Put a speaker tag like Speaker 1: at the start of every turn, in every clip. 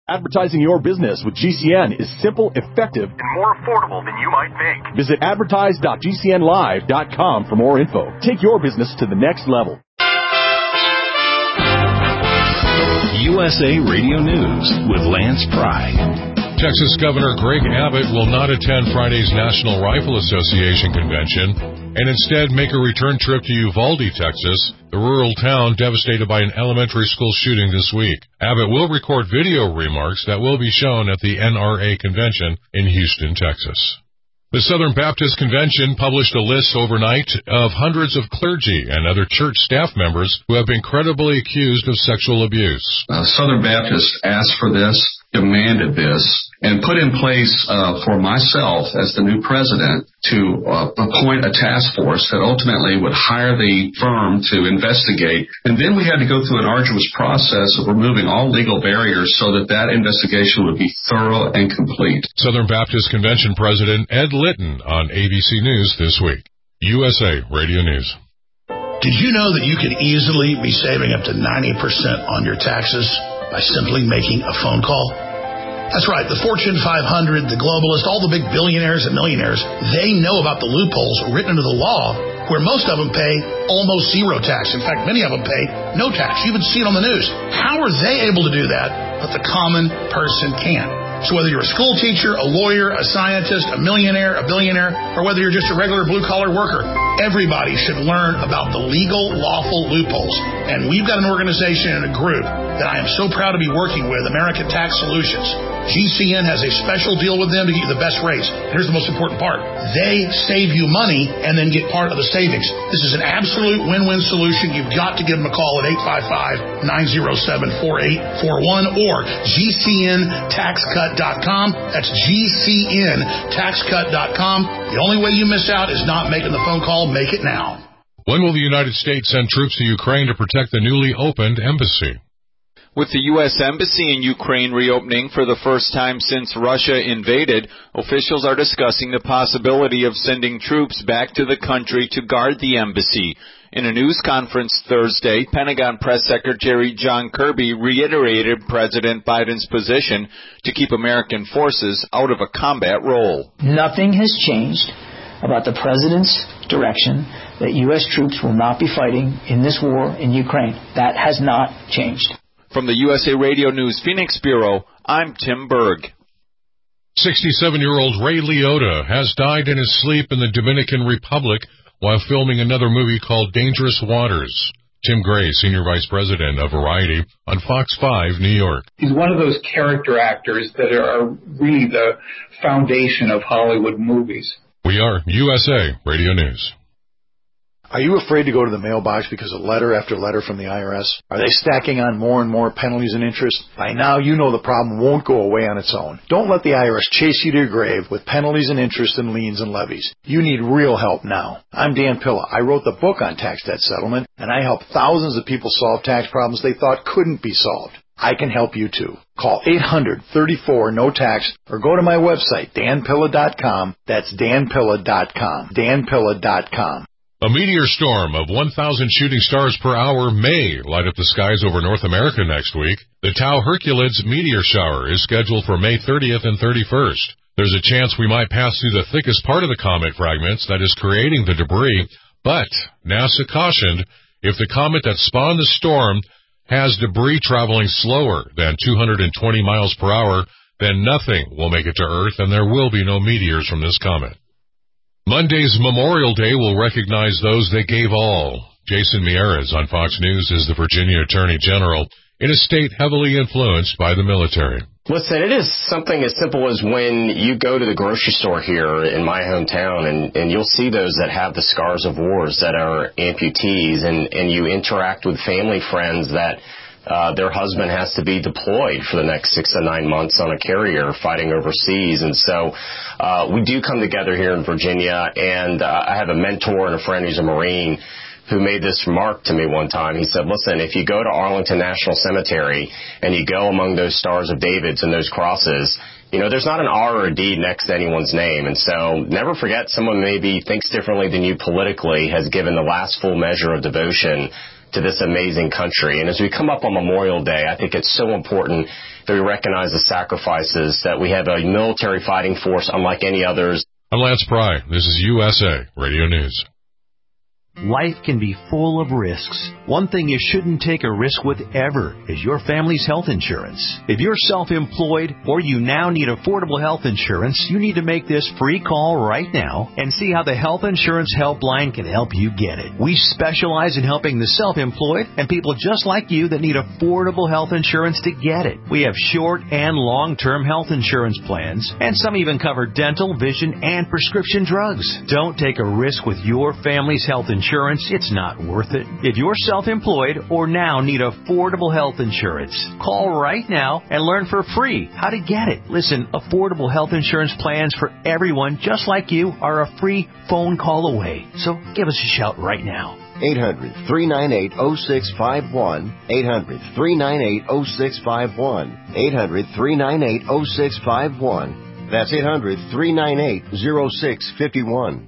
Speaker 1: Advertising your business with GCN is simple, effective, and more affordable than you might think. Visit advertise.gcnlive.com for more info. Take your business to the next level.
Speaker 2: USA Radio News with Lance Pry.
Speaker 3: Texas Governor Greg Abbott will not attend Friday's National Rifle Association convention and instead make a return trip to Uvalde, Texas, the rural town devastated by an elementary school shooting this week. Abbott will record video remarks that will be shown at the NRA convention in Houston, Texas. The Southern Baptist Convention published a list overnight of hundreds of clergy and other church staff members who have been credibly accused of sexual abuse.
Speaker 4: Southern Baptist asked for this, demanded this, and put in place for myself as the new president to appoint a task force that ultimately would hire the firm to investigate. And then we had to go through an arduous process of removing all legal barriers so that that investigation would be thorough and complete.
Speaker 3: Southern Baptist Convention President Ed Litton on ABC News this week. USA Radio News.
Speaker 5: Did you know that you could easily be saving up to 90% on your taxes by simply making a phone call? That's right. The Fortune 500, the globalists, all the big billionaires and millionaires, they know about the loopholes written into the law where most of them pay almost zero tax. In fact, many of them pay no tax. You even see it on the news. How are they able to do that, but the common person can't? So whether you're a school teacher, a lawyer, a scientist, a millionaire, a billionaire, or whether you're just a regular blue-collar worker, everybody should learn about the legal, lawful loopholes. And we've got an organization and a group that I am so proud to be working with, American Tax Solutions. GCN has a special deal with them to get you the best rates. And here's the most important part. They save you money and then get part of the savings. This is an absolute win-win solution. You've got to give them a call at 855-907-4841 or GCNTaxCut.com. That's GCNTaxCut.com. The only way you miss out is not making the phone call. Make it now.
Speaker 3: When will the United States send troops to Ukraine to protect the newly opened embassy?
Speaker 6: With the U.S. Embassy in Ukraine reopening for the first time since Russia invaded, officials are discussing the possibility of sending troops back to the country to guard the embassy. In a news conference Thursday, Pentagon Press Secretary John Kirby reiterated President Biden's position to keep American forces out of a combat role.
Speaker 7: Nothing has changed about the President's direction that U.S. troops will not be fighting in this war in Ukraine. That has not changed.
Speaker 6: From the USA Radio News Phoenix Bureau, I'm Tim Berg.
Speaker 3: 67-year-old Ray Liotta has died in his sleep in the Dominican Republic while filming another movie called Dangerous Waters. Tim Gray, Senior Vice President of Variety on Fox 5, New York.
Speaker 8: He's one of those character actors that are really the foundation of Hollywood movies.
Speaker 3: We are USA Radio News.
Speaker 9: Are you afraid to go to the mailbox because of letter after letter from the IRS? Are they stacking on more and more penalties and interest? By now, you know the problem won't go away on its own. Don't let the IRS chase you to your grave with penalties and interest and liens and levies. You need real help now. I'm Dan Pilla. I wrote the book on tax debt settlement, and I help thousands of people solve tax problems they thought couldn't be solved. I can help you too. Call 800-34-NO-TAX or go to my website, danpilla.com. That's danpilla.com. danpilla.com.
Speaker 3: A meteor storm of 1,000 shooting stars per hour may light up the skies over North America next week. The Tau Hercules meteor shower is scheduled for May 30th and 31st. There's a chance we might pass through the thickest part of the comet fragments that is creating the debris, but NASA cautioned if the comet that spawned the storm has debris traveling slower than 220 miles per hour, then nothing will make it to Earth and there will be no meteors from this comet. Monday's Memorial Day will recognize those that gave all. Jason Miyares on Fox News is the Virginia Attorney General in a state heavily influenced by the military.
Speaker 10: Listen, it is something as simple as when you go to the grocery store here in my hometown and you'll see those that have the scars of wars that are amputees and you interact with family friends that their husband has to be deployed for the next 6 to 9 months on a carrier fighting overseas. And so we do come together here in Virginia, and I have a mentor and a friend who's a Marine who made this remark to me one time. He said, listen, if you go to Arlington National Cemetery and you go among those Stars of Davids and those crosses, you know, there's not an R or a D next to anyone's name. And so never forget someone maybe thinks differently than you politically has given the last full measure of devotion to this amazing country. And as we come up on Memorial Day, I think it's so important that we recognize the sacrifices, that we have a military fighting force unlike any others.
Speaker 3: I'm Lance Pry. This is USA Radio News.
Speaker 11: Life can be full of risks. One thing you shouldn't take a risk with ever is your family's health insurance. If you're self-employed or you now need affordable health insurance, you need to make this free call right now and see how the Health Insurance Helpline can help you get it. We specialize in helping the self-employed and people just like you that need affordable health insurance to get it. We have short and long-term health insurance plans, and some even cover dental, vision, and prescription drugs. Don't take a risk with your family's health insurance. It's not worth it. If you're self-employed or now need affordable health insurance, call right now and learn for free how to get it. Listen, affordable health insurance plans for everyone just like you are a free phone call away. So give us a shout right now.
Speaker 12: 800-398-0651. 800-398-0651. 800-398-0651. That's 800-398-0651.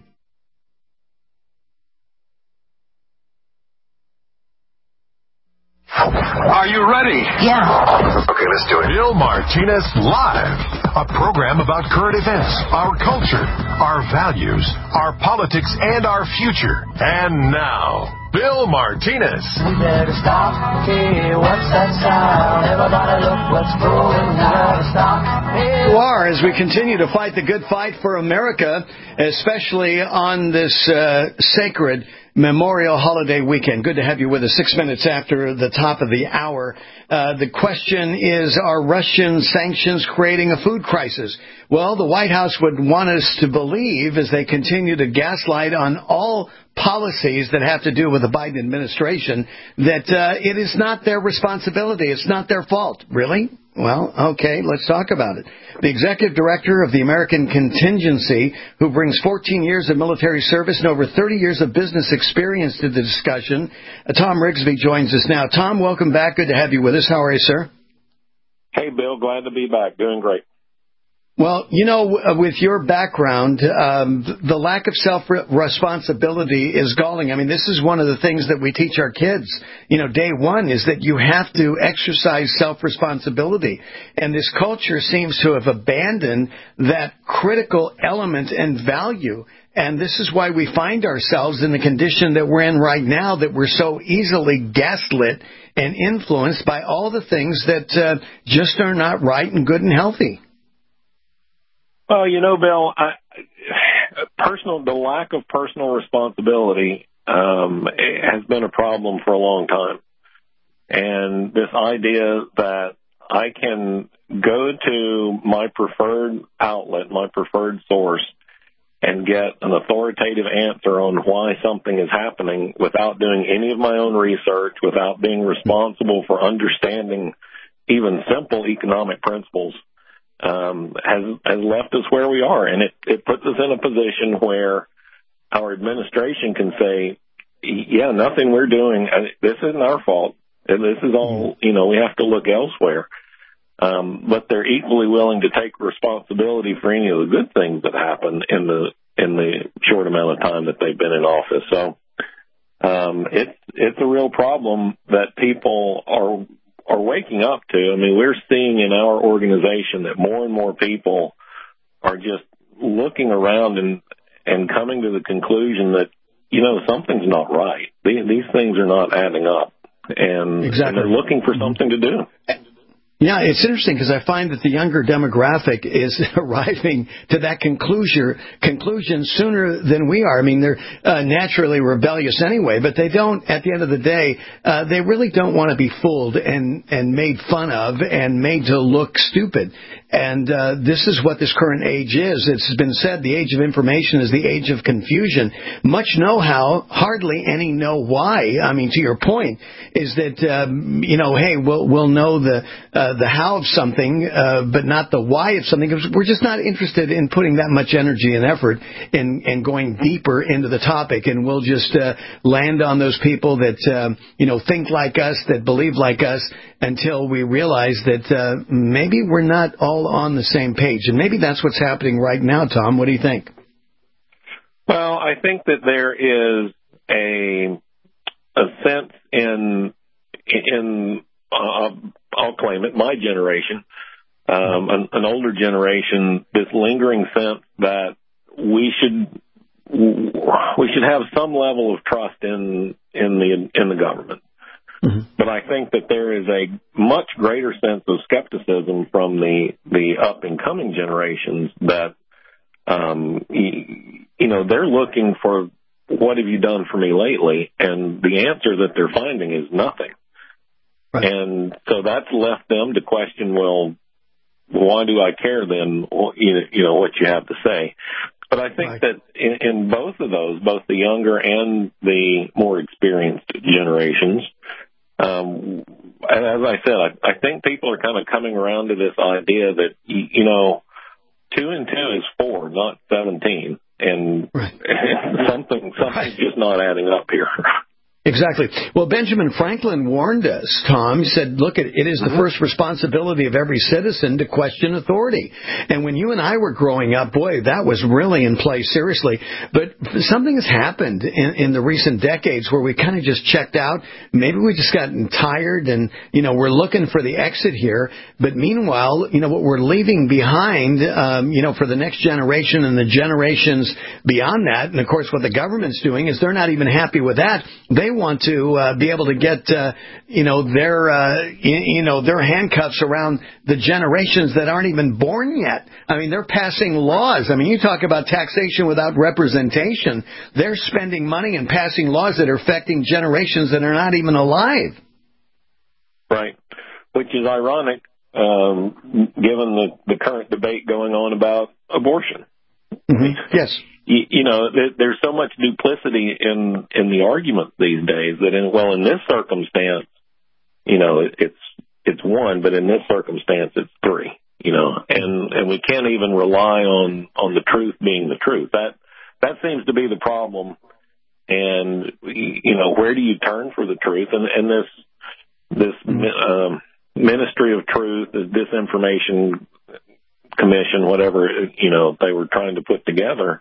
Speaker 1: Are you ready?
Speaker 13: Yeah.
Speaker 1: Okay, let's do it. Bill Martinez Live, a program about current events, our culture, our values, our politics, and our future. And now, Bill Martinez.
Speaker 14: We better stop. Hey, what's that sound? Everybody look what's going on. Stop. Hey.
Speaker 15: As we continue to fight the good fight for America, especially on this sacred Memorial Holiday weekend. Good to have you with us 6 minutes after the top of the hour. The question is, are Russian sanctions creating a food crisis? Well, the White House would want us to believe, as they continue to gaslight on all policies that have to do with the Biden administration, that it is not their responsibility. It's not their fault. Really? Well, okay, let's talk about it. The executive director of the American Contingency, who brings 14 years of military service and over 30 years of business experience to the discussion, Tom Rigsby, joins us now. Tom, welcome back. Good to have you with us. How are you, sir?
Speaker 16: Hey, Bill. Glad to be back. Doing great.
Speaker 15: Well, you know, with your background, the lack of self-responsibility is galling. I mean, this is one of the things that we teach our kids. You know, day one is that you have to exercise self-responsibility. And this culture seems to have abandoned that critical element and value. And this is why we find ourselves in the condition that we're in right now, that we're so easily gaslit and influenced by all the things that just are not right and good and healthy.
Speaker 16: Well, you know, Bill, the lack of personal responsibility has been a problem for a long time. And this idea that I can go to my preferred outlet, my preferred source, and get an authoritative answer on why something is happening without doing any of my own research, without being responsible for understanding even simple economic principles, has left us where we are. And it puts us in a position where our administration can say, yeah, nothing we're doing, this isn't our fault. This is all, you know, we have to look elsewhere. But they're equally willing to take responsibility for any of the good things that happen in the short amount of time that they've been in office. So, it's a real problem that people are waking up to. I mean, we're seeing in our organization that more and more people are just looking around and coming to the conclusion that, you know, something's not right. These things are not adding up. And,
Speaker 15: exactly.
Speaker 16: And they're looking for something to do.
Speaker 15: Yeah, it's interesting because I find that the younger demographic is arriving to that conclusion sooner than we are. I mean, they're naturally rebellious anyway, but they don't, at the end of the day, they really don't want to be fooled and made fun of and made to look stupid. And this is what this current age is. It's been said the age of information is the age of confusion. Much know-how, hardly any know why. I mean, to your point, is that, you know, hey, we'll know the how of something, but not the why of something. We're just not interested in putting that much energy and effort in going deeper into the topic. And we'll just land on those people that, you know, think like us, that believe like us, until we realize that maybe we're not all on the same page. And maybe that's what's happening right now, Tom. What do you think?
Speaker 16: Well, I think that there is a sense in I'll claim it, my generation, an older generation, this lingering sense that we should have some level of trust in the government. Mm-hmm. But I think that there is a much greater sense of skepticism from the up and coming generations that they're looking for, what have you done for me lately? And the answer that they're finding is nothing. Right. And so that's left them to question, well, why do I care then, what you have to say? But I think that in both of those, both the younger and the more experienced generations, as I said, I think people are kind of coming around to this idea that, 2 and 2 is 4, not 17. And something's just not adding up here.
Speaker 15: Exactly. Well, Benjamin Franklin warned us, Tom. He said, look, it is the first responsibility of every citizen to question authority. And when you and I were growing up, boy, that was really in play seriously. But something has happened in the recent decades where we kind of just checked out. Maybe we just gotten tired and, we're looking for the exit here. But meanwhile, what we're leaving behind, for the next generation and the generations beyond that. And of course, what the government's doing is they're not even happy with that. They want to be able to get their handcuffs around the generations that aren't even born yet. I mean, they're passing laws. I mean, you talk about taxation without representation. They're spending money and passing laws that are affecting generations that are not even alive.
Speaker 16: Right, which is ironic given the current debate going on about abortion.
Speaker 15: Mm-hmm. Yes.
Speaker 16: There's so much duplicity in the argument these days that in this circumstance, it's 1, but in this circumstance it's 3, and we can't even rely on the truth being the truth. That seems to be the problem. And, where do you turn for the truth? And this Ministry of Truth, the Disinformation Commission, whatever, they were trying to put together,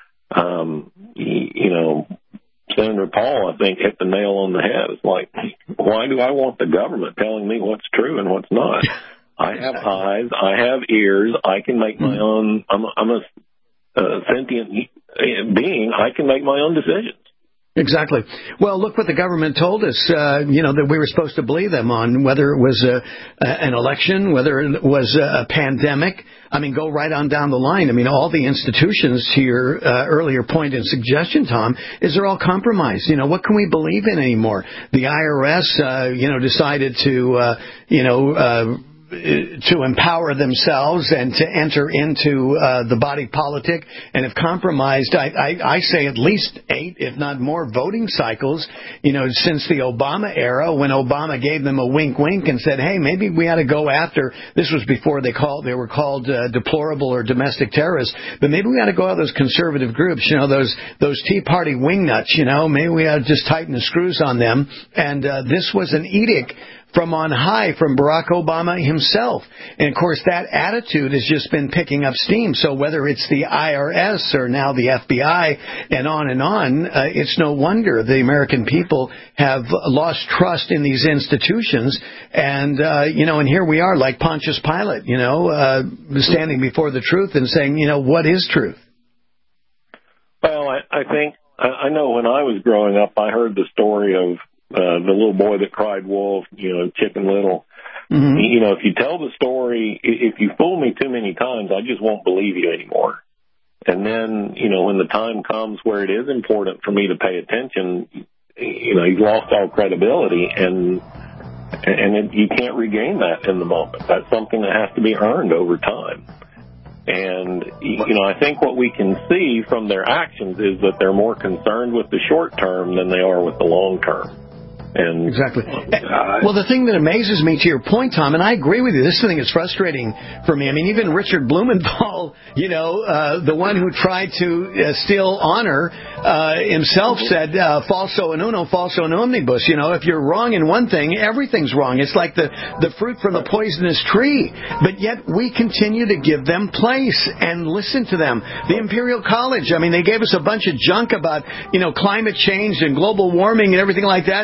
Speaker 16: Senator Paul, I think, hit the nail on the head. It's like, why do I want the government telling me what's true and what's not? I have eyes, I have ears, I can make my own, I'm a sentient being, I can make my own decisions.
Speaker 15: Exactly. Well, look what the government told us, that we were supposed to believe them on, whether it was an election, whether it was a pandemic. I mean, go right on down the line. I mean, all the institutions to your earlier point and suggestion, Tom, is they're all compromised. What can we believe in anymore? The IRS, decided to empower themselves and to enter into the body politic and have compromised, I say, at least 8, if not more, voting cycles, since the Obama era, when Obama gave them a wink-wink and said, hey, maybe we ought to go after, this was before they were called deplorable or domestic terrorists, but maybe we ought to go after those conservative groups, those Tea Party wingnuts, maybe we ought to just tighten the screws on them. And this was an edict from on high from Barack Obama himself. And, of course, that attitude has just been picking up steam. So whether it's the IRS or now the FBI and on, it's no wonder the American people have lost trust in these institutions. And, and here we are like Pontius Pilate, standing before the truth and saying, what is truth?
Speaker 16: Well, I think, I know when I was growing up, I heard the story of the little boy that cried wolf, Chicken Little. Mm-hmm. If you tell the story, if you fool me too many times, I just won't believe you anymore. And then, when the time comes where it is important for me to pay attention, you've lost all credibility, and you can't regain that in the moment. That's something that has to be earned over time. And, I think what we can see from their actions is that they're more concerned with the short term than they are with the long term. And
Speaker 15: exactly. Well, the thing that amazes me, to your point, Tom, and I agree with you, this thing is frustrating for me. I mean, even Richard Blumenthal, the one who tried to steal honor, himself said, falso in uno, falso in omnibus. If you're wrong in one thing, everything's wrong. It's like the fruit from the poisonous tree. But yet we continue to give them place and listen to them. The Imperial College, I mean, they gave us a bunch of junk about, climate change and global warming and everything like that.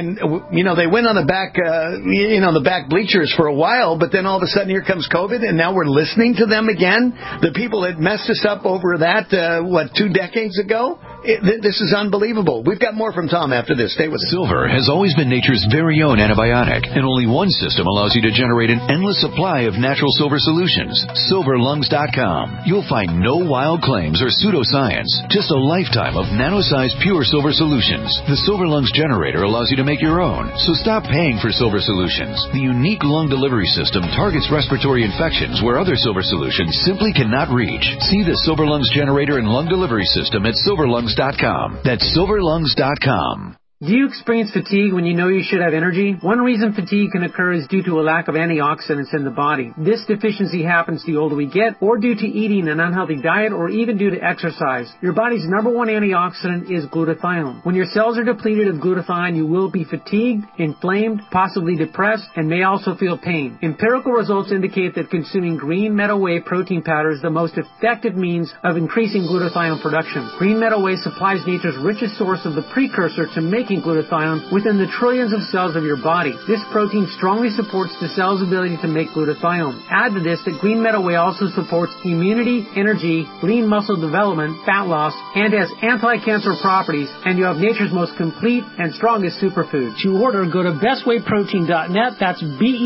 Speaker 15: And, they went on the back, the back bleachers for a while, but then all of a sudden here comes COVID, and now we're listening to them again. The people that messed us up over that, 2 decades ago? This is unbelievable. We've got more from Tom after this. Stay with us.
Speaker 2: Silver has always been nature's very own antibiotic, and only one system allows you to generate an endless supply of natural silver solutions. SilverLungs.com. You'll find no wild claims or pseudoscience, just a lifetime of nano-sized pure silver solutions. The Silver Lungs generator allows you to make your own, so stop paying for silver solutions. The unique lung delivery system targets respiratory infections where other silver solutions simply cannot reach. See the Silver Lungs generator and lung delivery system at SilverLungs.com. That's SilverLungs.com.
Speaker 13: Do you experience fatigue when you know you should have energy? One reason fatigue can occur is due to a lack of antioxidants in the body. This deficiency happens the older we get, or due to eating an unhealthy diet, or even due to exercise. Your body's number one antioxidant is glutathione. When your cells are depleted of glutathione, you will be fatigued, inflamed, possibly depressed, and may also feel pain. Empirical results indicate that consuming green meadow whey protein powder is the most effective means of increasing glutathione production. Green meadow whey supplies nature's richest source of the precursor to making glutathione within the trillions of cells of your body. This protein strongly supports the cell's ability to make glutathione. Add to this that green meadow whey also supports immunity, energy, lean muscle development, fat loss, and has anti-cancer properties, and you have nature's most complete and strongest superfood. To order, go to bestwayprotein.net. That's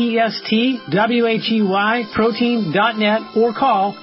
Speaker 13: BESTWHEY protein.net, or call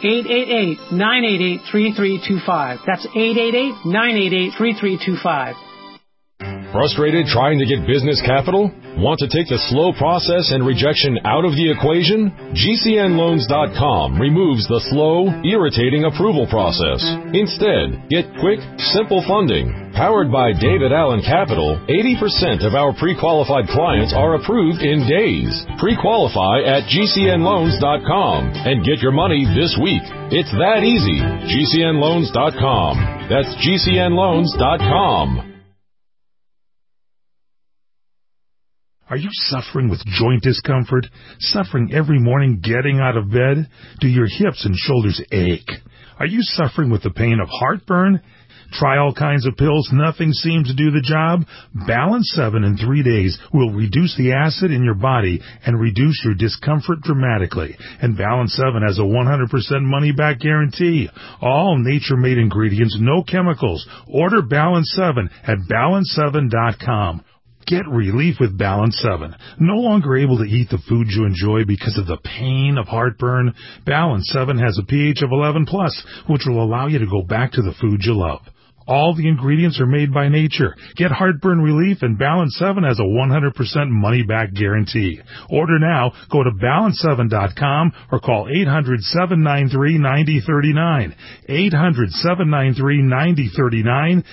Speaker 13: 888-988-3325. That's 888-988-3325.
Speaker 17: Frustrated trying to get business capital? Want to take the slow process and rejection out of the equation? GCNLoans.com removes the slow, irritating approval process. Instead, get quick, simple funding. Powered by David Allen Capital, 80% of our pre-qualified clients are approved in days. Pre-qualify at GCNLoans.com and get your money this week. It's that easy. GCNLoans.com. That's GCNLoans.com.
Speaker 18: Are you suffering with joint discomfort? Suffering every morning getting out of bed? Do your hips and shoulders ache? Are you suffering with the pain of heartburn? Try all kinds of pills. Nothing seems to do the job. Balance 7 in 3 days will reduce the acid in your body and reduce your discomfort dramatically. And Balance 7 has a 100% money-back guarantee. All nature-made ingredients, no chemicals. Order Balance 7 at Balance7.com. Get relief with Balance 7. No longer able to eat the food you enjoy because of the pain of heartburn? Balance 7 has a pH of 11+, which will allow you to go back to the food you love. All the ingredients are made by nature. Get heartburn relief, and Balance 7 has a 100% money-back guarantee. Order now. Go to Balance7.com or call 800-793-9039. 800-793-9039.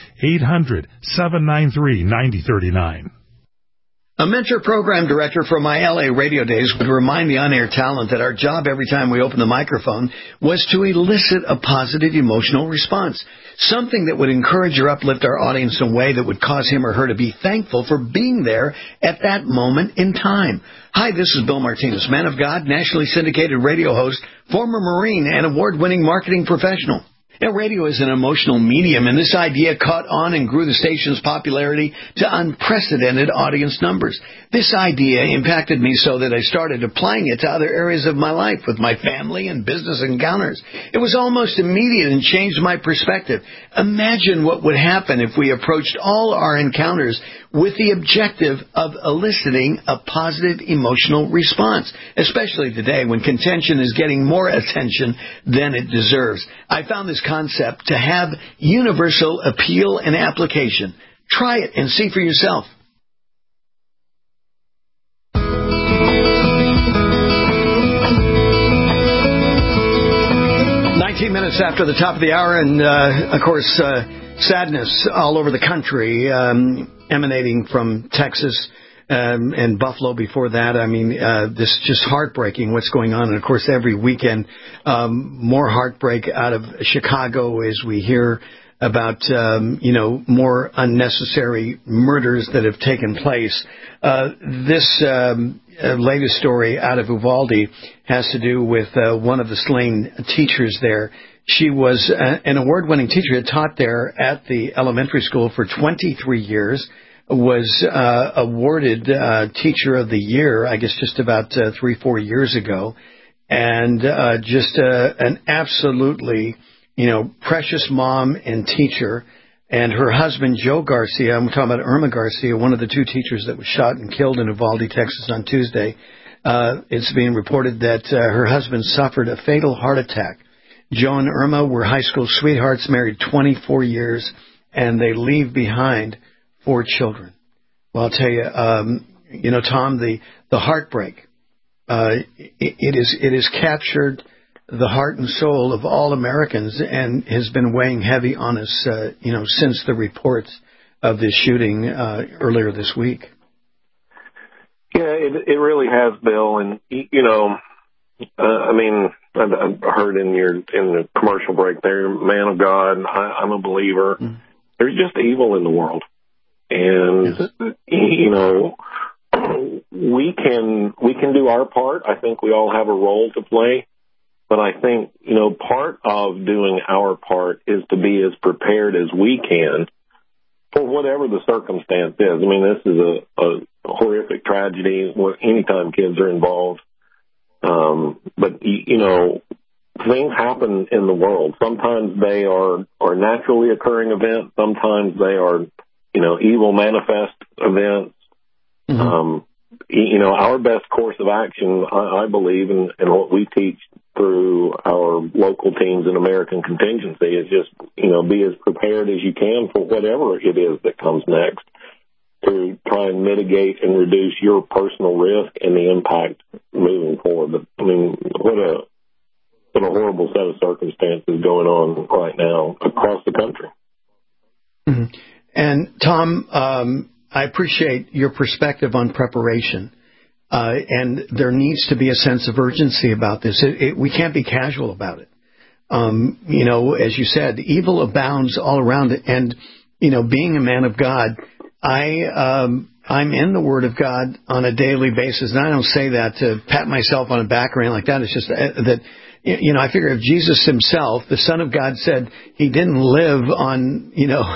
Speaker 18: 800-793-9039.
Speaker 15: A mentor program director from my LA radio days would remind the on-air talent that our job every time we open the microphone was to elicit a positive emotional response, something that would encourage or uplift our audience in a way that would cause him or her to be thankful for being there at that moment in time. Hi, this is Bill Martinez, man of God, nationally syndicated radio host, former Marine, and award-winning marketing professional. Now, radio is an emotional medium, and this idea caught on and grew the station's popularity to unprecedented audience numbers. This idea impacted me so that I started applying it to other areas of my life with my family and business encounters. It was almost immediate and changed my perspective. Imagine what would happen if we approached all our encounters with the objective of eliciting a positive emotional response, especially today when contention is getting more attention than it deserves. I found this concept to have universal appeal and application. Try it and see for yourself. Minutes after the top of the hour, and of course, sadness all over the country, emanating from Texas and Buffalo before that. I mean, this is just heartbreaking what's going on. And of course, every weekend, more heartbreak out of Chicago as we hear about, more unnecessary murders that have taken place. This latest story out of Uvalde has to do with one of the slain teachers there. She was an award-winning teacher, had taught there at the elementary school for 23 years. was awarded Teacher of the Year, I guess just about 3-4 years ago, and just an absolutely, precious mom and teacher. And her husband, Joe Garcia, I'm talking about Irma Garcia, one of the 2 teachers that was shot and killed in Uvalde, Texas on Tuesday. It's being reported that her husband suffered a fatal heart attack. Joe and Irma were high school sweethearts, married 24 years, and they leave behind 4 children. Well, I'll tell you, Tom, the heartbreak, it has captured the heart and soul of all Americans and has been weighing heavy on us, since the reports of this shooting earlier this week.
Speaker 16: Yeah, it really has, Bill. And, I heard in the commercial break there, man of God, I'm a believer. Mm. There's just evil in the world. And, we can do our part. I think we all have a role to play. But I think, part of doing our part is to be as prepared as we can for whatever the circumstance is. I mean, this is a horrific tragedy anytime kids are involved. But things happen in the world. Sometimes they are naturally occurring events. Sometimes they are, evil manifest events. Mm-hmm. Our best course of action, I believe, and what we teach through our local teams in American Contingency is just, be as prepared as you can for whatever it is that comes next to try and mitigate and reduce your personal risk and the impact moving forward. But, what a horrible set of circumstances going on right now across the country.
Speaker 15: Mm-hmm. And, Tom, I appreciate your perspective on preparation. And there needs to be a sense of urgency about this. We can't be casual about it. As you said, evil abounds all around it. And, being a man of God, I'm in the Word of God on a daily basis. And I don't say that to pat myself on the back or anything like that. It's just that, I figure if Jesus himself, the Son of God, said he didn't live on,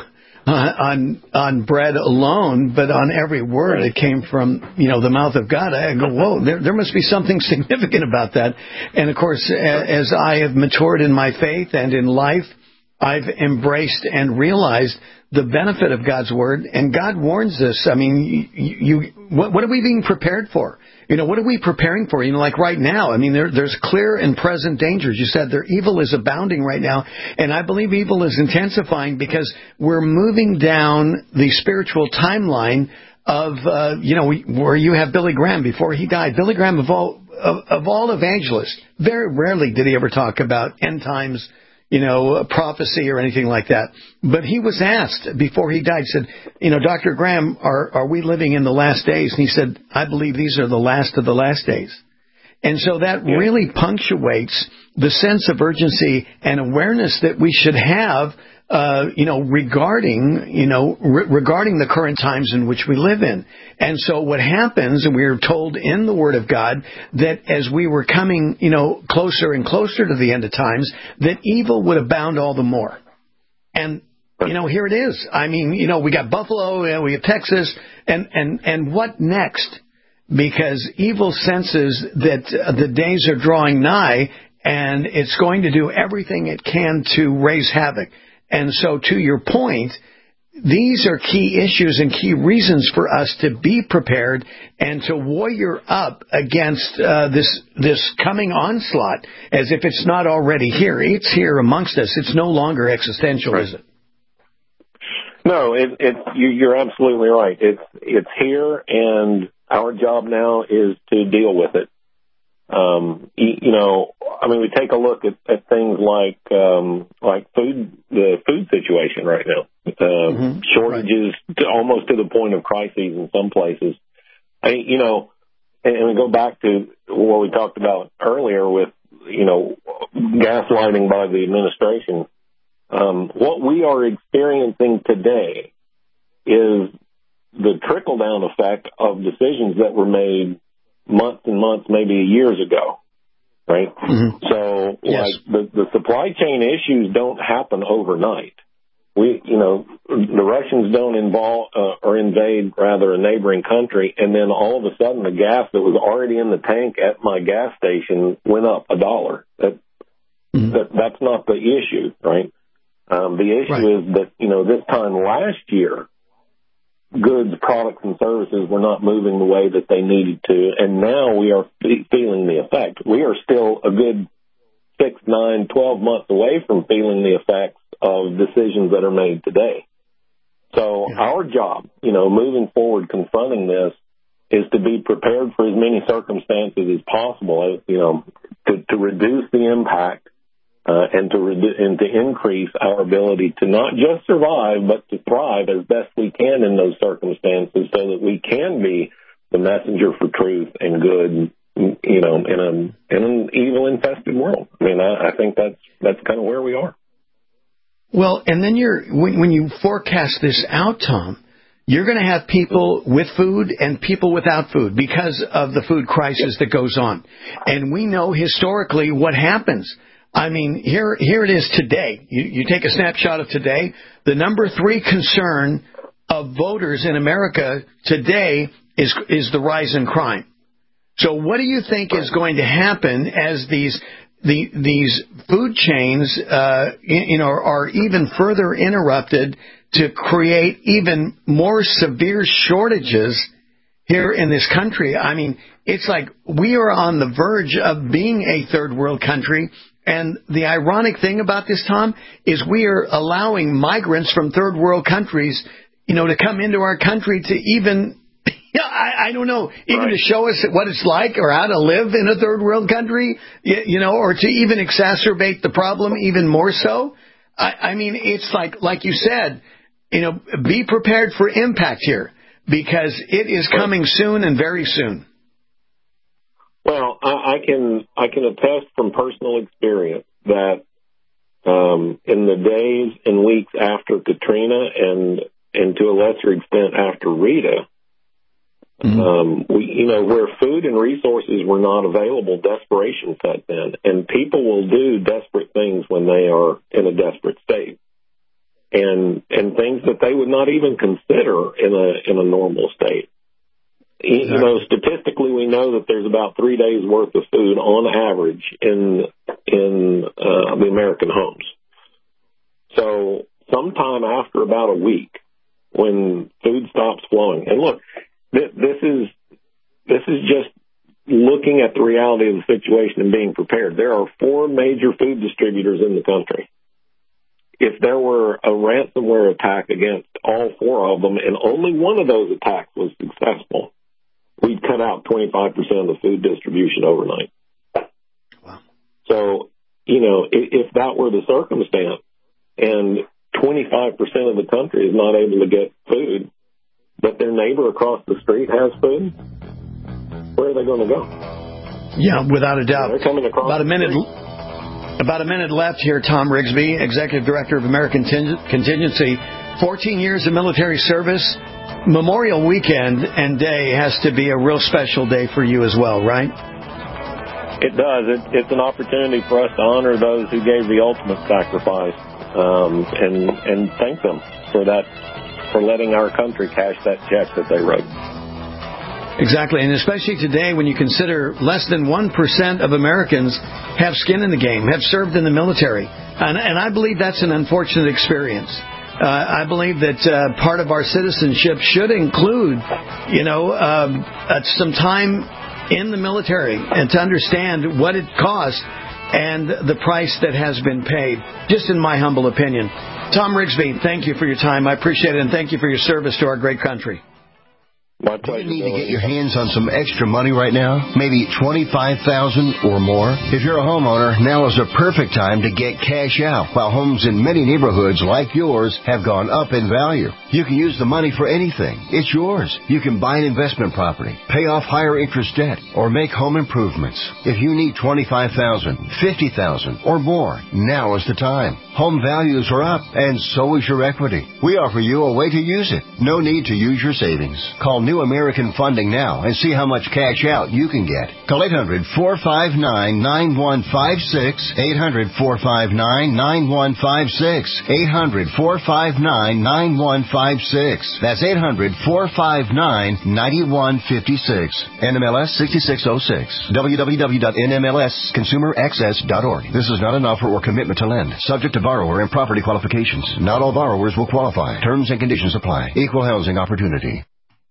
Speaker 15: on bread alone, but on every word that came from, the mouth of God, I go, whoa, there must be something significant about that. And of course, as I have matured in my faith and in life, I've embraced and realized the benefit of God's word. And God warns us. I mean, what are we being prepared for? What are we preparing for? Like right now, there's clear and present dangers. You said evil is abounding right now. And I believe evil is intensifying because we're moving down the spiritual timeline of, where you have Billy Graham before he died. Billy Graham, of all evangelists, very rarely did he ever talk about end times, prophecy or anything like that. But he was asked before he died, said, Dr. Graham, are we living in the last days? And he said, I believe these are the last of the last days. And so that really punctuates the sense of urgency and awareness that we should have, regarding the current times in which we live in. And so what happens, and we are told in the Word of God, that as we were coming, closer and closer to the end of times, that evil would abound all the more. And, here it is. We got Buffalo, we have Texas, and what next? Because evil senses that the days are drawing nigh, and it's going to do everything it can to raise havoc. And so to your point, these are key issues and key reasons for us to be prepared and to warrior up against this coming onslaught as if it's not already here. It's here amongst us. It's no longer existential, is it?
Speaker 16: No, you're absolutely right. It's here, and our job now is to deal with it. We take a look at things like food, the food situation right now. Shortages almost to the point of crises in some places. And we go back to what we talked about earlier with, gaslighting by the administration. What we are experiencing today is the trickle-down effect of decisions that were made months and months, maybe years ago, right? Mm-hmm. So, the supply chain issues don't happen overnight. the Russians don't invade a neighboring country, and then all of a sudden the gas that was already in the tank at my gas station went up $1. That's not the issue, right? The issue is that, this time last year, goods, products, and services were not moving the way that they needed to, and now we are feeling the effect. We are still a good 6, 9, 12 months away from feeling the effects of decisions that are made today. So our job, moving forward, confronting this, is to be prepared for as many circumstances as possible, to reduce the impact and to increase our ability to not just survive, but to thrive as best we can in those circumstances, so that we can be the messenger for truth and good, in an evil-infested world. I mean, I think that's kind of where we are.
Speaker 15: Well, and then when you forecast this out, Tom, you're going to have people with food and people without food because of the food crisis that goes on. And we know historically what happens. I mean, here it is today. You take a snapshot of today. The number 3 concern of voters in America today is the rise in crime. So what do you think is going to happen as these food chains, are even further interrupted to create even more severe shortages here in this country? I mean, it's like we are on the verge of being a third world country. And the ironic thing about this, Tom, is we are allowing migrants from third world countries, to come into our country to even, I don't know, even to show us what it's like or how to live in a third world country, or to even exacerbate the problem even more so. I mean, it's like you said, be prepared for impact here, because it is coming soon and very soon.
Speaker 16: Well, I can attest from personal experience that in the days and weeks after Katrina and to a lesser extent after Rita, where food and resources were not available, desperation set in, and people will do desperate things when they are in a desperate state, and things that they would not even consider in a normal state. Statistically, we know that there's about 3 days worth of food on average in the American homes. So sometime after about a week, when food stops flowing, and look, this is just looking at the reality of the situation and being prepared. There are 4 major food distributors in the country. If there were a ransomware attack against all 4 of them, and only one of those attacks was successful, we'd cut out 25% of the food distribution overnight. Wow. So, if that were the circumstance, and 25% of the country is not able to get food, but their neighbor across the street has food, where are they going to go?
Speaker 15: Yeah, without a doubt.
Speaker 16: They're coming across
Speaker 15: about a minute left here. Tom Rigsby, Executive Director of American Contingency, 14 years of military service. Memorial Weekend and Day has to be a real special day for you as well, right?
Speaker 16: It does. It's an opportunity for us to honor those who gave the ultimate sacrifice, and thank them for that, for letting our country cash that check that they wrote.
Speaker 15: Exactly, and especially today when you consider less than 1% of Americans have skin in the game, have served in the military. And I believe that's an unfortunate experience. I believe that part of our citizenship should include, some time in the military and to understand what it costs and the price that has been paid, just in my humble opinion. Tom Rigsby, thank you for your time. I appreciate it, and thank you for your service to our great country.
Speaker 16: My pleasure.
Speaker 12: Do you need to get your hands on some extra money right now? Maybe $25,000 or more? If you're a homeowner, now is the perfect time to get cash out, while homes in many neighborhoods like yours have gone up in value. You can use the money for anything. It's yours. You can buy an investment property, pay off higher interest debt, or make home improvements. If you need $25,000, $50,000, or more, now is the time. Home values are up, and so is your equity. We offer you a way to use it. No need to use your savings. Call New New American Funding now and see how much cash out you can get. Call 800-459-9156, 800-459-9156, 800-459-9156. That's 800-459-9156. NMLS 6606. www.nmlsconsumeraccess.org. This is not an offer or commitment to lend. Subject to borrower and property qualifications. Not all borrowers will qualify. Terms and conditions apply. Equal housing opportunity.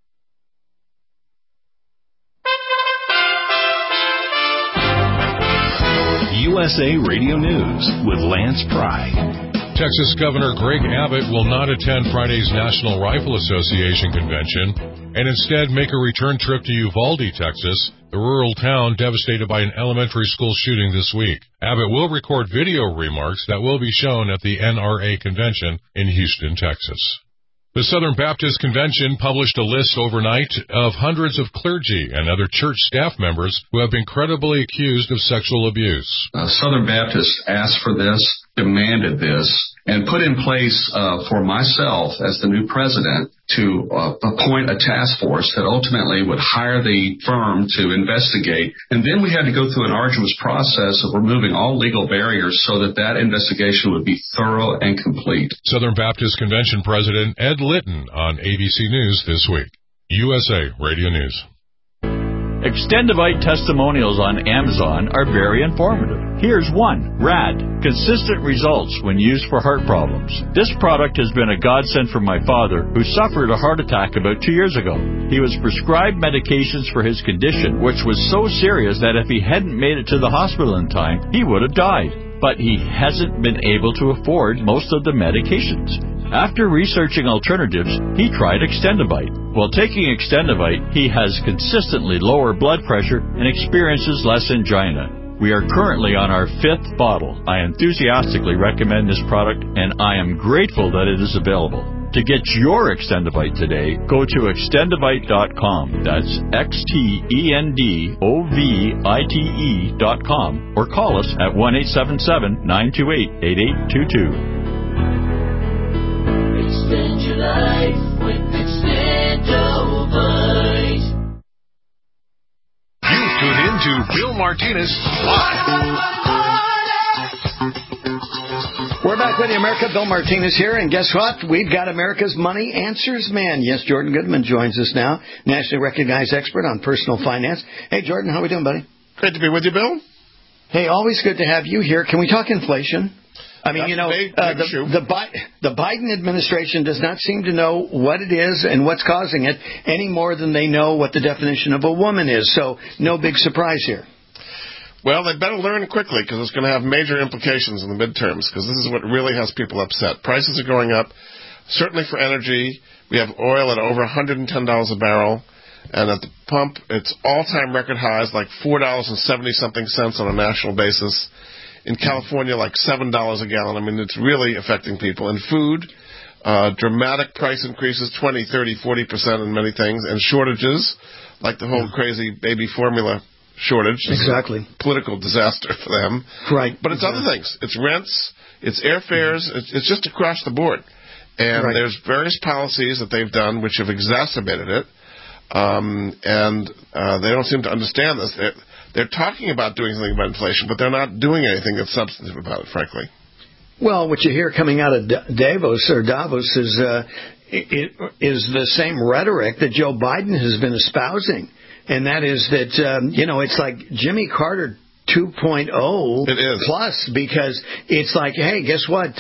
Speaker 19: USA Radio News with Lance Pry.
Speaker 3: Texas Governor Greg Abbott will not attend Friday's National Rifle Association convention and instead make a return trip to Uvalde, Texas, the rural town devastated by an elementary school shooting this week. Abbott will record video remarks that will be shown at the NRA convention in Houston, Texas. The Southern Baptist Convention published a list overnight of hundreds of clergy and other church staff members who have been credibly accused of sexual abuse.
Speaker 4: Southern Baptist asked for this, demanded this, and put in place for myself as the new president to appoint a task force that ultimately would hire the firm to investigate. And then we had to go through an arduous process of removing all legal barriers so that that investigation would be thorough and complete.
Speaker 3: Southern Baptist Convention President Ed Litton on ABC News this week. USA Radio News.
Speaker 20: Extendivite testimonials on Amazon are very informative. Here's one. RAD. Consistent results when used for heart problems. This product has been a godsend for my father, who suffered a heart attack about 2 years ago. He was prescribed medications for his condition, which was so serious that if he hadn't made it to the hospital in time, he would have died. But he hasn't been able to afford most of the medications. After researching alternatives, he tried Extendivite. While taking Extendivite, he has consistently lower blood pressure and experiences less angina. We are currently on our 5th bottle. I enthusiastically recommend this product, and I am grateful that it is available. To get your Extendivite today, go to Extendivite.com. That's XTENDOVITE.com, or call us at 1-877-928-8822.
Speaker 14: Extend your life with Extendovite.
Speaker 1: You tune in to Bill Martinez Live.
Speaker 15: We're back with you, America. Bill Martinez here, and guess what? We've got America's Money Answers Man. Yes, Jordan Goodman joins us now, nationally recognized expert on personal finance. Hey, Jordan, how we doing, buddy?
Speaker 21: Great to be with you, Bill.
Speaker 15: Hey, always good to have you here. Can we talk inflation? I mean, the Biden administration does not seem to know what it is and what's causing it any more than they know what the definition of a woman is. So no big surprise here.
Speaker 21: Well, they better learn quickly because it's going to have major implications in the midterms because this is what really has people upset. Prices are going up, certainly for energy. We have oil at over $110 a barrel. And at the pump, it's all-time record highs, like $4.70-something on a national basis. In California, like $7 a gallon. I mean, it's really affecting people. And food, dramatic price increases, 20, 30, 40% in many things. And shortages, like the whole crazy baby formula shortage.
Speaker 15: Exactly.
Speaker 21: It's a political disaster for them.
Speaker 15: Right.
Speaker 21: But it's other things. It's rents, it's airfares, it's just across the board. And there's various policies that they've done which have exacerbated it. And they don't seem to understand this. They're talking about doing something about inflation, but they're not doing anything that's substantive about it, frankly.
Speaker 15: Well, what you hear coming out of Davos is the same rhetoric that Joe Biden has been espousing, and that is that it's like Jimmy Carter 2.0 plus, because it's like, hey, guess what?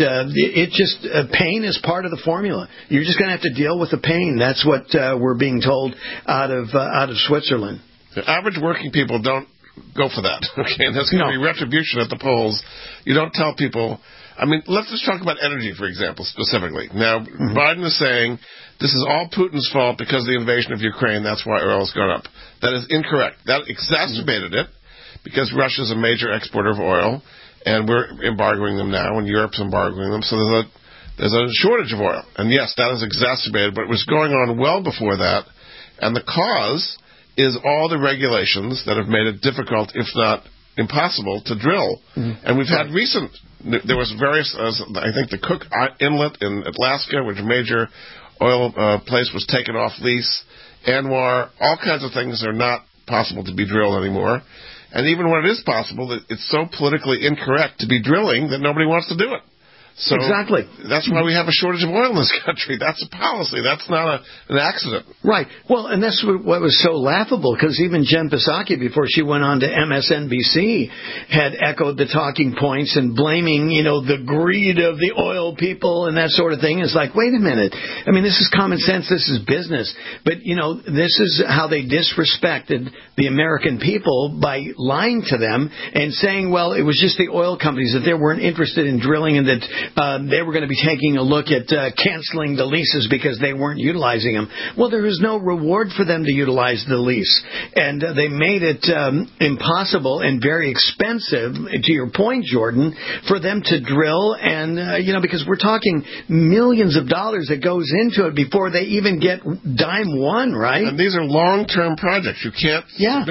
Speaker 15: Pain is part of the formula. You're just going to have to deal with the pain. That's what we're being told out of Switzerland.
Speaker 21: The average working people don't go for that. Okay, and that's going to be retribution at the polls. You don't tell people. I mean, let's just talk about energy, for example, specifically. Now, Biden is saying this is all Putin's fault because of the invasion of Ukraine. That's why oil has gone up. That is incorrect. That exacerbated it because Russia's a major exporter of oil, and we're embargoing them now, and Europe's embargoing them. So there's a shortage of oil. And yes, that is exacerbated, but it was going on well before that. And the cause is all the regulations that have made it difficult, if not impossible, to drill. And we've had there was various, I think the Cook Inlet in Alaska, which a major oil place was taken off lease. Anwar, all kinds of things are not possible to be drilled anymore. And even when it is possible, it's so politically incorrect to be drilling that nobody wants to do it. So
Speaker 15: exactly.
Speaker 21: That's why we have a shortage of oil in this country. That's a policy. That's not an accident.
Speaker 15: Right. Well, and that's what was so laughable, because even Jen Psaki, before she went on to MSNBC, had echoed the talking points and blaming, the greed of the oil people and that sort of thing. It's like, wait a minute. I mean, this is common sense. This is business. But, this is how they disrespected the American people by lying to them and saying, well, it was just the oil companies, that they weren't interested in drilling and that they were going to be taking a look at canceling the leases because they weren't utilizing them. Well, there was no reward for them to utilize the lease. And they made it impossible and very expensive, to your point, Jordan, for them to drill. And, because we're talking millions of dollars that goes into it before they even get dime one, right?
Speaker 21: And these are long-term projects. You can't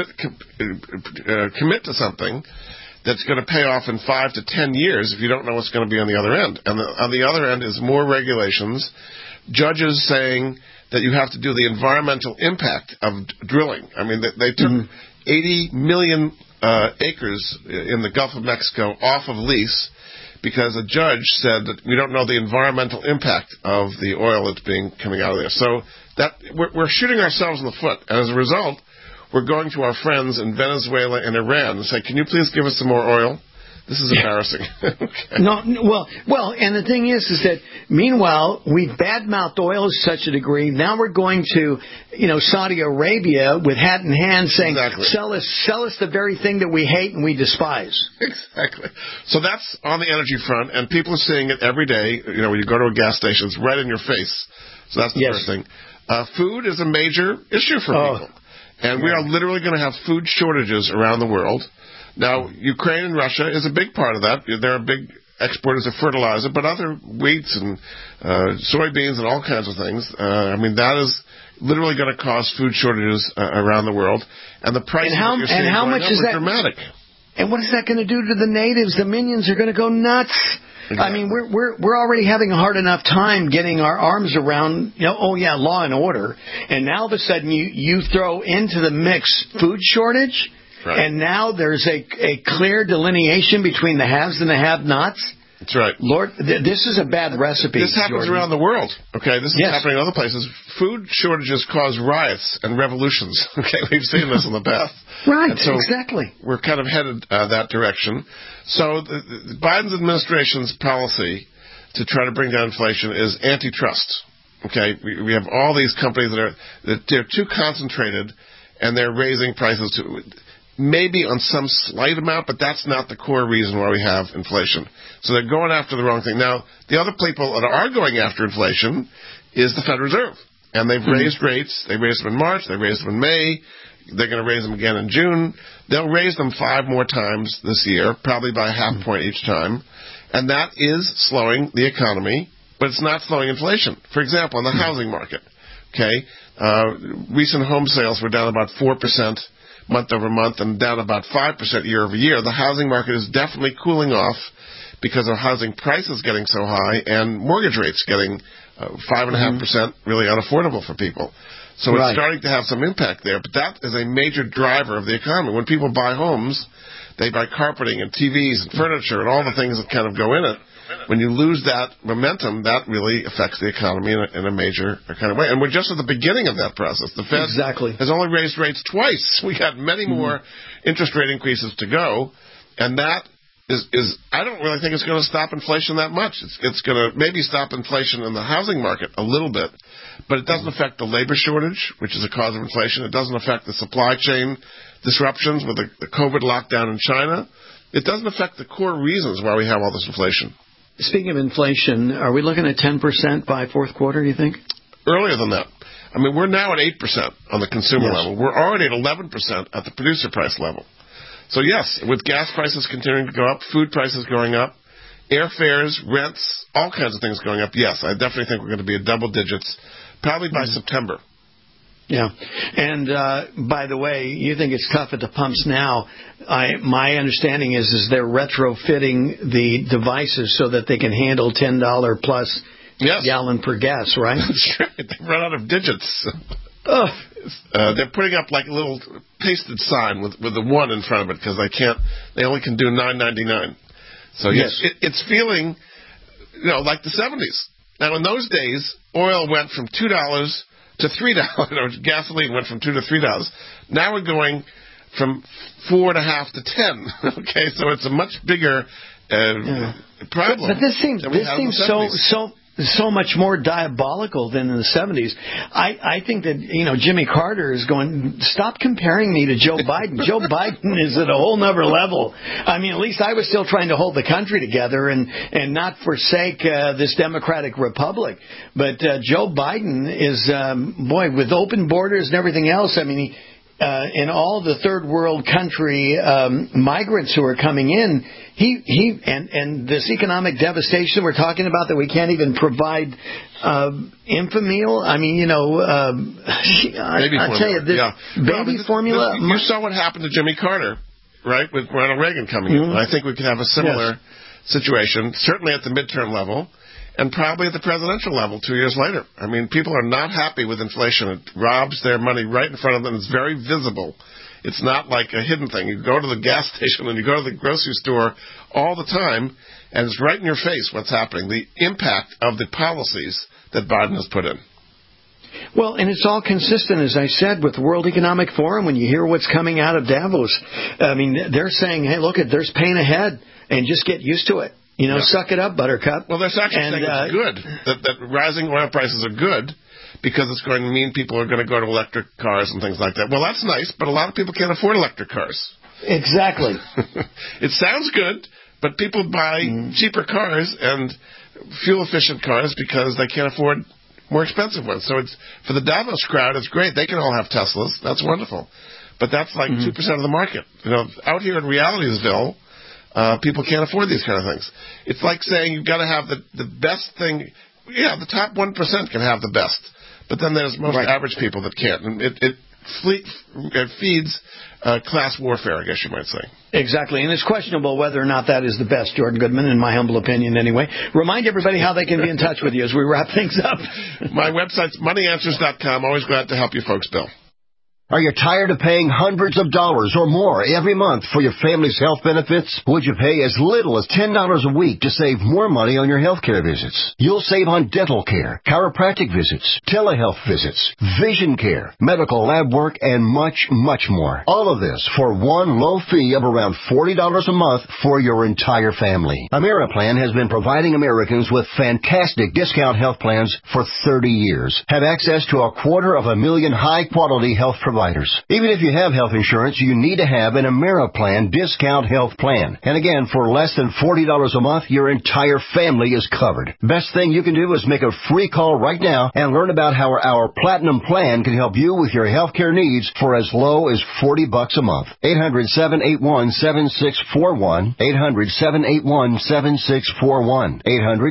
Speaker 21: commit to something that's going to pay off in 5 to 10 years if you don't know what's going to be on the other end. And on the other end is more regulations, judges saying that you have to do the environmental impact of drilling. I mean, they took 80 million acres in the Gulf of Mexico off of lease because a judge said that we don't know the environmental impact of the oil that's coming out of there. So that we're shooting ourselves in the foot. And as a result, we're going to our friends in Venezuela and Iran and say, can you please give us some more oil? This is embarrassing. Okay.
Speaker 15: No, well, and the thing is that meanwhile, we've badmouthed oil to such a degree. Now we're going to, Saudi Arabia with hat in hand saying, sell us the very thing that we hate and we despise.
Speaker 21: Exactly. So that's on the energy front, and people are seeing it every day. When you go to a gas station, it's right in your face. So that's the first thing. Food is a major issue for people. And we are literally going to have food shortages around the world. Now, Ukraine and Russia is a big part of that. They're big exporters of fertilizer, but other wheats and soybeans and all kinds of things. That is literally going to cause food shortages around the world. And the prices that you're seeing going up are dramatic.
Speaker 15: And what is that going to do to the natives? The minions are going to go nuts. Exactly. I mean, we're already having a hard enough time getting our arms around, law and order. And now all of a sudden you throw into the mix food shortage. Right. And now there's a clear delineation between the haves and the have-nots.
Speaker 21: That's right.
Speaker 15: Lord, this is a bad recipe.
Speaker 21: This happens around the world. Okay, this is happening in other places. Food shortages cause riots and revolutions. Okay, we've seen this in the past.
Speaker 15: Right, so exactly.
Speaker 21: We're kind of headed that direction. So Biden's administration's policy to try to bring down inflation is antitrust. Okay, we have all these companies that they're too concentrated, and they're raising prices to maybe on some slight amount, but that's not the core reason why we have inflation. So they're going after the wrong thing. Now, the other people that are going after inflation is the Federal Reserve. And they've raised rates. They raised them in March. They raised them in May. They're going to raise them again in June. They'll raise them 5 more times this year, probably by half a point each time. And that is slowing the economy, but it's not slowing inflation. For example, in the housing market, recent home sales were down about 4% month over month and down about 5% year over year. The housing market is definitely cooling off because of housing prices getting so high and mortgage rates getting 5.5% really unaffordable for people. So it's starting to have some impact there. But that is a major driver of the economy. When people buy homes, they buy carpeting and TVs and furniture and all the things that kind of go in it. When you lose that momentum, that really affects the economy in a major kind of way. And we're just at the beginning of that process. The Fed has only raised rates twice. We got many more interest rate increases to go. And that is I don't really think it's going to stop inflation that much. It's going to maybe stop inflation in the housing market a little bit, but it doesn't affect the labor shortage, which is a cause of inflation. It doesn't affect the supply chain disruptions with the COVID lockdown in China. It doesn't affect the core reasons why we have all this inflation.
Speaker 15: Speaking of inflation, are we looking at 10% by fourth quarter, you think?
Speaker 21: Earlier than that. I mean, we're now at 8% on the consumer level. We're already at 11% at the producer price level. So, yes, with gas prices continuing to go up, food prices going up, airfares, rents, all kinds of things going up, yes, I definitely think we're going to be at double digits, probably by September.
Speaker 15: Yeah. And, by the way, you think it's tough at the pumps now. My understanding is they're retrofitting the devices so that they can handle $10 plus gallon per gas, right?
Speaker 21: That's right. They run out of digits. they're putting up like a little pasted sign with the 1 in front of it because they only can do $9.99. So yes, it's feeling, like the 70s. Now in those days, oil went from $2 to $3, or gasoline went from $2 to $3. Now we're going from 4.5 to 10. Okay, so it's a much bigger problem.
Speaker 15: But this seems so much more diabolical than in the 70s. I think that, Jimmy Carter is going, stop comparing me to Joe Biden. Joe Biden is at a whole nother level. I mean, at least I was still trying to hold the country together and not forsake this democratic republic. But Joe Biden is, with open borders and everything else, I mean, in all the third world country migrants who are coming in, and this economic devastation we're talking about that we can't even provide Infomeal. I mean, I tell you, this formula.
Speaker 21: You saw what happened to Jimmy Carter, right, with Ronald Reagan coming in. I think we could have a similar situation, certainly at the midterm level. And probably at the presidential level 2 years later. I mean, people are not happy with inflation. It robs their money right in front of them. It's very visible. It's not like a hidden thing. You go to the gas station and you go to the grocery store all the time, and it's right in your face what's happening, the impact of the policies that Biden has put in.
Speaker 15: Well, and it's all consistent, as I said, with the World Economic Forum. When you hear what's coming out of Davos, I mean, they're saying, hey, look, there's pain ahead, and just get used to it. Suck it up, buttercup.
Speaker 21: Well, they're actually saying it's good, that rising oil prices are good because it's going to mean people are going to go to electric cars and things like that. Well, that's nice, but a lot of people can't afford electric cars.
Speaker 15: Exactly.
Speaker 21: It sounds good, but people buy cheaper cars and fuel-efficient cars because they can't afford more expensive ones. So it's for the Davos crowd, it's great. They can all have Teslas. That's wonderful. But that's like 2% of the market. Out here in Realitysville, people can't afford these kind of things. It's like saying you've got to have the best thing. Yeah, the top 1% can have the best. But then there's most average people that can't. And it feeds class warfare, I guess you might say.
Speaker 15: Exactly. And it's questionable whether or not that is the best, Jordan Goodman, in my humble opinion anyway. Remind everybody how they can be in touch with you as we wrap things up.
Speaker 21: My website's moneyanswers.com. Always glad to help you folks, Bill.
Speaker 12: Are you tired of paying hundreds of dollars or more every month for your family's health benefits? Would you pay as little as $10 a week to save more money on your health care visits? You'll save on dental care, chiropractic visits, telehealth visits, vision care, medical lab work, and much, much more. All of this for one low fee of around $40 a month for your entire family. Ameriplan has been providing Americans with fantastic discount health plans for 30 years. Have access to 250,000 high-quality health providers. Even if you have health insurance, you need to have an Ameriplan discount health plan. And again, for less than $40 a month, your entire family is covered. Best thing you can do is make a free call right now and learn about how our Platinum Plan can help you with your health care needs for as low as $40 a month. 800-781-7641. 800-781-7641.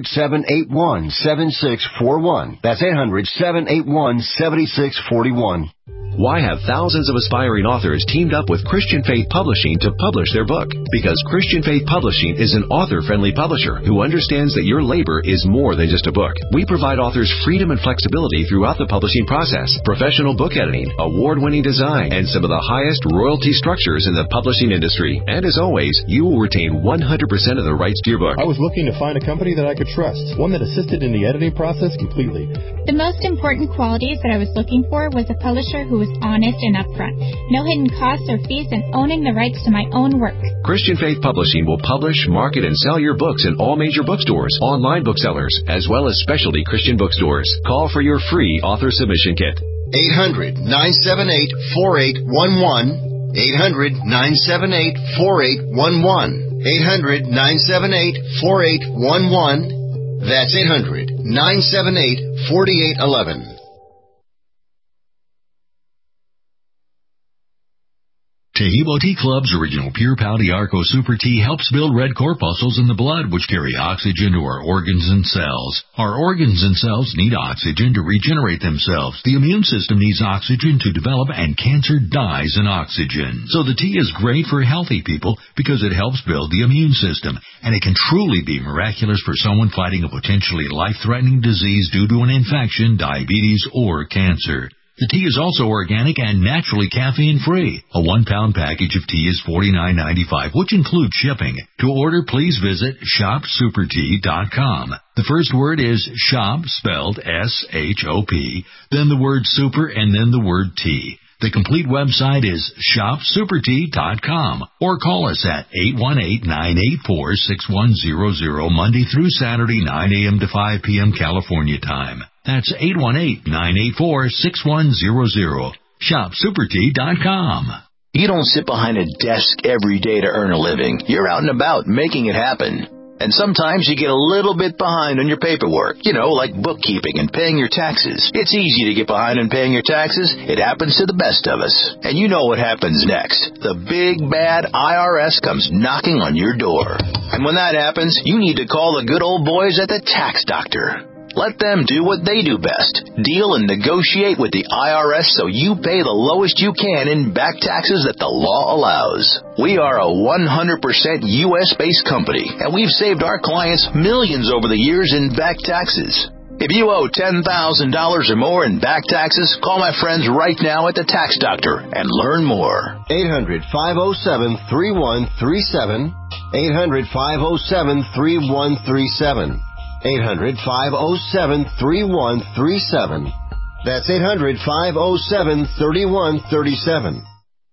Speaker 12: 800-781-7641. That's 800-781-7641.
Speaker 5: Why have thousands of aspiring authors teamed up with Christian Faith Publishing to publish their book? Because Christian Faith Publishing is an author-friendly publisher who understands that your labor is more than just a book. We provide authors freedom and flexibility throughout the publishing process, professional book editing, award-winning design, and some of the highest royalty structures in the publishing industry. And as always, you will retain 100% of the rights to your book.
Speaker 22: I was looking to find a company that I could trust, one that assisted in the editing process completely.
Speaker 23: The most important qualities that I was looking for was a publisher who was honest and upfront, no hidden costs or fees, and owning the rights to my own work.
Speaker 5: Christian Faith Publishing will publish, market, and sell your books in all major bookstores, online booksellers, as well as specialty Christian bookstores. Call for your free author submission kit.
Speaker 12: 800-978-4811. 800-978-4811. 800-978-4811. That's 800-978-4811.
Speaker 2: Tahibo Tea Club's original Pure Pau Arco Super Tea helps build red corpuscles in the blood, which carry oxygen to our organs and cells. Our organs and cells need oxygen to regenerate themselves. The immune system needs oxygen to develop, and cancer dies in oxygen. So the tea is great for healthy people because it helps build the immune system, and it can truly be miraculous for someone fighting a potentially life-threatening disease due to an infection, diabetes, or cancer. The tea is also organic and naturally caffeine-free. A 1-pound package of tea is $49.95, which includes shipping. To order, please visit shopsupertea.com. The first word is shop, spelled S-H-O-P, then the word super, and then the word tea. The complete website is shopsupertea.com, or call us at 818-984-6100 Monday through Saturday, 9 a.m. to 5 p.m. California time. That's 818-984-6100. Shopsupertea.com.
Speaker 6: You don't sit behind a desk every day to earn a living. You're out and about making it happen. And sometimes you get a little bit behind on your paperwork, like bookkeeping and paying your taxes. It's easy to get behind on paying your taxes. It happens to the best of us. And you know what happens next. The big, bad IRS comes knocking on your door. And when that happens, you need to call the good old boys at the Tax Doctor. Let them do what they do best. Deal and negotiate with the IRS so you pay the lowest you can in back taxes that the law allows. We are a 100% U.S.-based company, and we've saved our clients millions over the years in back taxes. If you owe $10,000 or more in back taxes, call my friends right now at the Tax Doctor and learn more.
Speaker 12: 800-507-3137. 800-507-3137. 800-507-3137. That's 800-507-3137.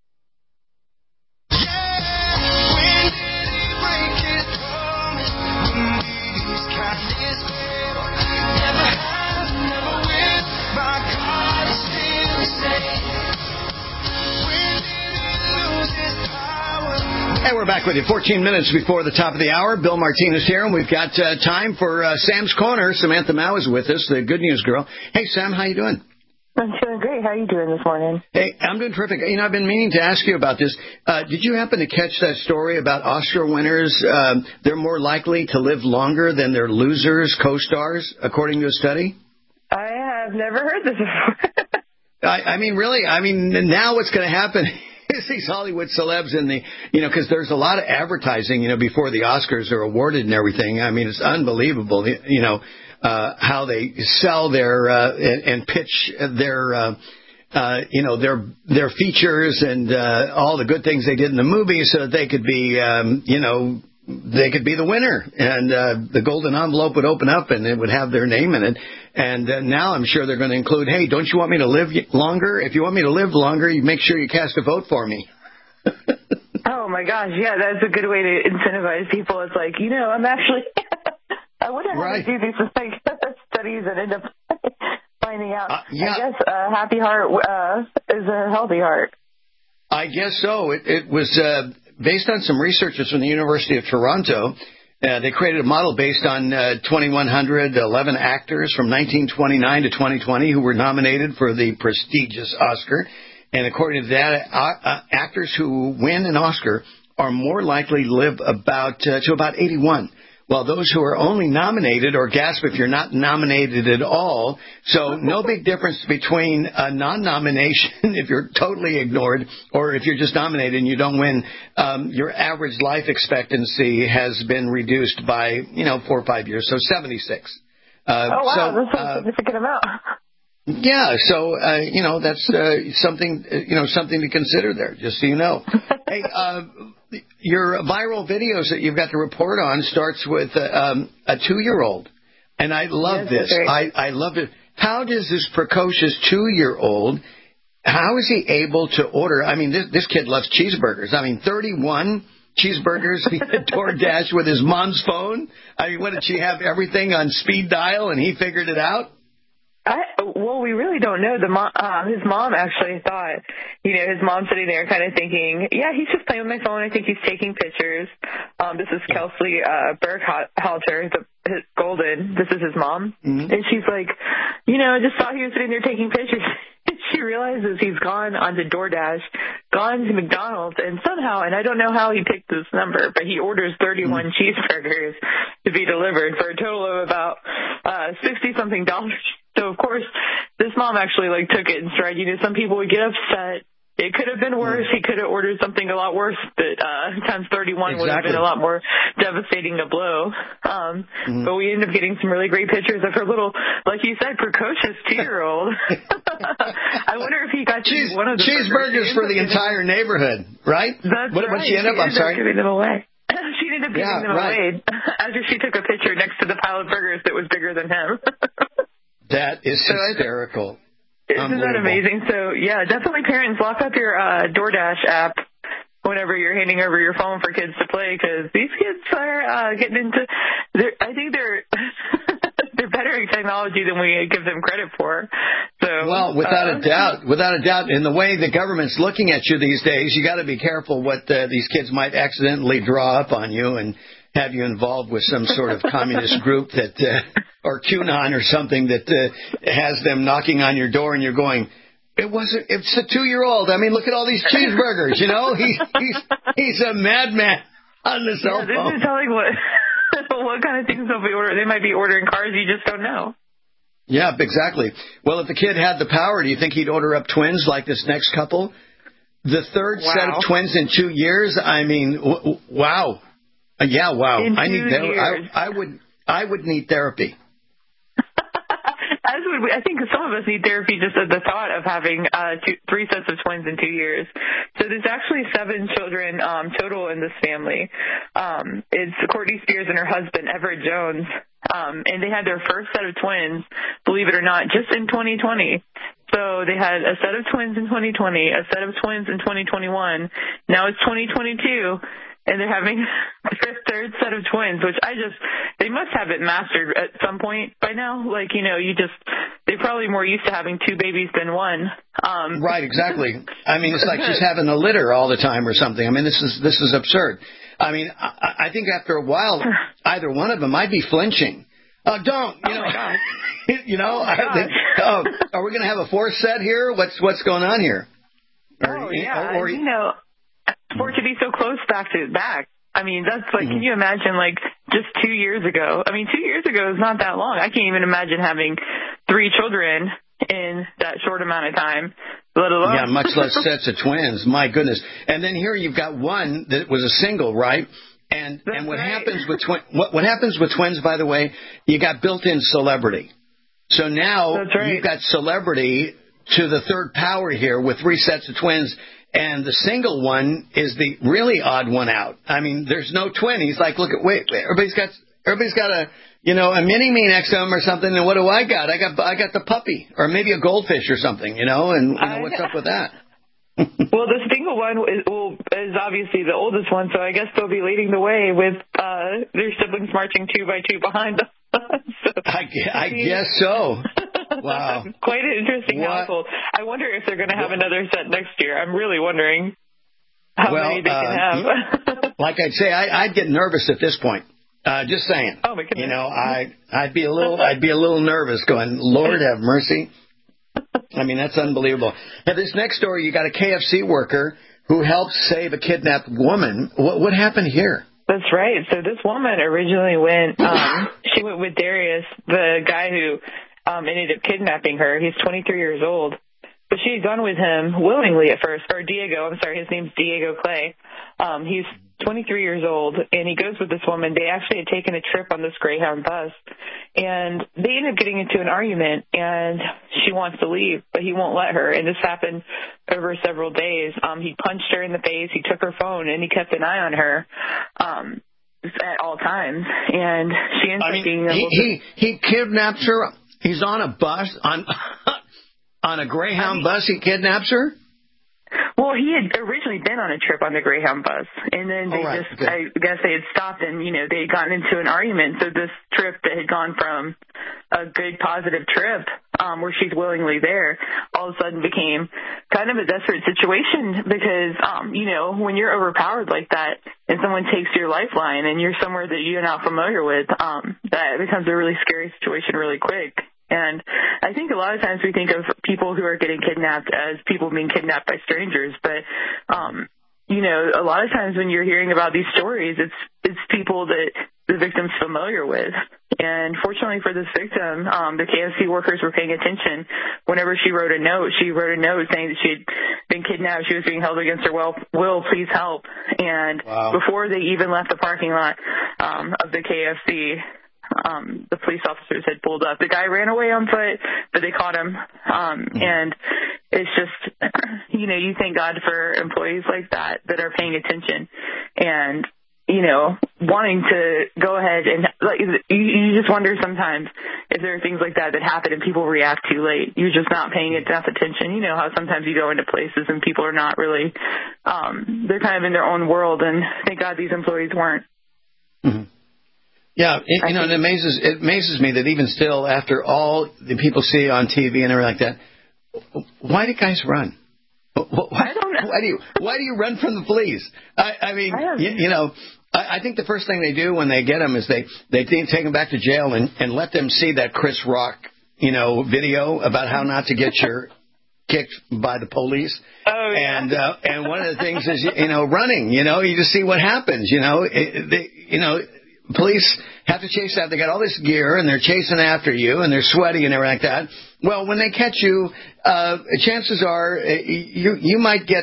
Speaker 15: And we're back with you 14 minutes before the top of the hour. Bill Martinez here, and we've got time for Sam's Corner. Samantha Mao is with us, the good news girl. Hey, Sam, how you doing?
Speaker 7: I'm doing great. How are you doing this morning?
Speaker 15: Hey, I'm doing terrific. I've been meaning to ask you about this. Did you happen to catch that story about Oscar winners? They're more likely to live longer than their losers, co-stars, according to a study?
Speaker 7: I have never heard this before.
Speaker 15: Really? Now what's going to happen is these Hollywood celebs and because there's a lot of advertising, before the Oscars are awarded and everything. It's unbelievable, how they sell their and pitch their features and all the good things they did in the movie so that they could be, they could be the winner, and the golden envelope would open up and it would have their name in it. And now I'm sure they're going to include, hey, don't you want me to live longer? If you want me to live longer, you make sure you cast a vote for me.
Speaker 7: Oh, my gosh. Yeah, that's a good way to incentivize people. It's like, I'm actually, I wouldn't have to do these studies and end up finding out. I guess a happy heart is a healthy heart.
Speaker 15: I guess so. It was based on some researchers from the University of Toronto. They created a model based on 2,111 actors from 1929 to 2020 who were nominated for the prestigious Oscar. And according to that, actors who win an Oscar are more likely to live to about 81. While those who are only nominated, or gasp if you're not nominated at all, so no big difference between a non-nomination if you're totally ignored, or if you're just nominated and you don't win, your average life expectancy has been reduced by, 4 or 5 years, so 76.
Speaker 7: Oh, wow, that's a significant amount.
Speaker 15: Yeah, so, that's something to consider there, just so you know. Hey, your viral videos that you've got to report on starts with a 2-year-old, and I love this. I love it. How does this precocious 2-year-old, how is he able to order? This kid loves cheeseburgers. 31 cheeseburgers via DoorDash with his mom's phone. What did she have? Everything on speed dial, and he figured it out?
Speaker 7: Well, we really don't know. His mom actually thought, his mom sitting there kind of thinking, yeah, he's just playing with my phone. I think he's taking pictures. This is Kelsey Berghalter, his Golden. This is his mom. Mm-hmm. And she's like, just thought he was sitting there taking pictures. She realizes he's gone onto DoorDash, gone to McDonald's, and somehow, and I don't know how he picked this number, but he orders 31 cheeseburgers to be delivered for a total of about $60-something. So, of course, this mom actually took it in stride. Some people would get upset it could have been worse. He could have ordered something a lot worse that times 31 would have been a lot more devastating a blow. But we ended up getting some really great pictures of her little, like you said, precocious 2-year-old. I wonder if he got one of the
Speaker 15: cheeseburgers for the entire neighborhood, right?
Speaker 7: That's
Speaker 15: what
Speaker 7: right.
Speaker 15: She ended up, I'm sorry?
Speaker 7: Giving them away. She ended up giving them away after she took a picture next to the pile of burgers that was bigger than him.
Speaker 15: That is hysterical.
Speaker 7: Isn't that amazing? So, yeah, definitely parents, lock up your DoorDash app whenever you're handing over your phone for kids to play, because these kids are getting into, I think they're better at technology than we give them credit for. So,
Speaker 15: well, without a doubt, in the way the government's looking at you these days, you got to be careful what these kids might accidentally draw up on you and have you involved with some sort of communist group that, or QAnon or something that has them knocking on your door and you're going, it's a 2-year-old. I mean, look at all these cheeseburgers, you know? He's a madman on the cell phone.
Speaker 7: This is telling what kind of things they'll be ordering. They might be ordering cars, you just don't know.
Speaker 15: Yeah, exactly. Well, if the kid had the power, do you think he'd order up twins like this next couple? The third set of twins in 2 years? I mean, wow. Yeah, wow.
Speaker 7: In 2 years.
Speaker 15: I would need therapy.
Speaker 7: As would we. I think some of us need therapy just at the thought of having 3 sets of twins in 2 years. So there's actually 7 children total in this family. It's Courtney Spears and her husband, Everett Jones. And they had their first set of twins, believe it or not, just in 2020. So they had a set of twins in 2020, a set of twins in 2021. Now it's 2022. And they're having their third set of twins, which they must have it mastered at some point by now. Like, you know, they're probably more used to having 2 babies than one.
Speaker 15: Right, exactly. I mean, it's like she's having a litter all the time or something. I mean, this is absurd. I mean, I think after a while, either one of them might be flinching. Don't, you know, you know, are we going to have a 4th set here? What's going on here?
Speaker 7: You know, for it to be so close back to back. I mean, that's like, can you imagine, like, just 2 years ago? I mean, 2 years ago is not that long. I can't even imagine having 3 children in that short amount of time, let alone.
Speaker 15: Yeah, much less sets of twins. My goodness. And then here you've got one that was a single, right? And what happens with what happens with twins, by the way, you got built-in celebrity. So now you've got celebrity to the third power here with 3 sets of twins. And the single one is the really odd one out. I mean, there's no twin. He's like, wait, everybody's got a, you know, a mini-me next to him or something. And what do I got? I got the puppy or maybe a goldfish or something, you know, and what's up with that?
Speaker 7: Well, the single one is obviously the oldest one, so I guess they'll be leading the way with their siblings marching 2 by 2 behind them.
Speaker 15: I guess so. Wow.
Speaker 7: Quite an interesting household. I wonder if they're going to have another set next year. I'm really wondering how many they can have.
Speaker 15: Like I'd say, I'd get nervous at this point. Just saying.
Speaker 7: Oh my goodness.
Speaker 15: You know, I'd be a little nervous going, Lord have mercy. I mean, that's unbelievable. Now, this next story, you got a KFC worker who helped save a kidnapped woman. What happened here?
Speaker 7: That's right. So this woman originally she went with Darius, the guy who ended up kidnapping her. He's 23 years old. But she'd gone with him willingly at first. Or Diego, I'm sorry, his name's Diego Clay. He's 23 years old, and he goes with this woman. They actually had taken a trip on this Greyhound bus, and they ended up getting into an argument, and she wants to leave, but he won't let her. And this happened over several days. He punched her in the face, he took her phone, and he kept an eye on her at all times. And she ends up being
Speaker 15: he kidnaps her. He's on a bus, on a Greyhound bus, he kidnaps her?
Speaker 7: Well, he had originally been on a trip on the Greyhound bus, and then I guess they had stopped and, you know, they had gotten into an argument. So this trip that had gone from a good, positive trip where she's willingly there all of a sudden became kind of a desperate situation because, you know, when you're overpowered like that and someone takes your lifeline and you're somewhere that you're not familiar with, that becomes a really scary situation really quick. And I think a lot of times we think of people who are getting kidnapped as people being kidnapped by strangers. But, you know, a lot of times when you're hearing about these stories, it's people that the victim's familiar with. And fortunately for this victim, the KFC workers were paying attention. Whenever she wrote a note saying that she had been kidnapped, she was being held against her will, please help. And before they even left the parking lot of the KFC, the police officers had pulled up. The guy ran away on foot, but they caught him. And it's just, you thank God for employees like that are paying attention and, wanting to go ahead and, like, you just wonder sometimes if there are things like that happen and people react too late. You're just not paying enough attention. You know how sometimes you go into places and people are not really, they're kind of in their own world, and thank God these employees weren't.
Speaker 15: Mm-hmm. Yeah, it amazes me that even still, after all the people see on TV and everything like that, why do guys run? I don't know. Why do you run from the police? I mean, I think the first thing they do when they get them is they take them back to jail and let them see that Chris Rock, video about how not to get your kicked by the police. Oh, yeah. And one of the things is, running, you just see what happens, police have to chase after. They got all this gear and they're chasing after you and they're sweaty and everything like that. Well, when they catch you, chances are you might get,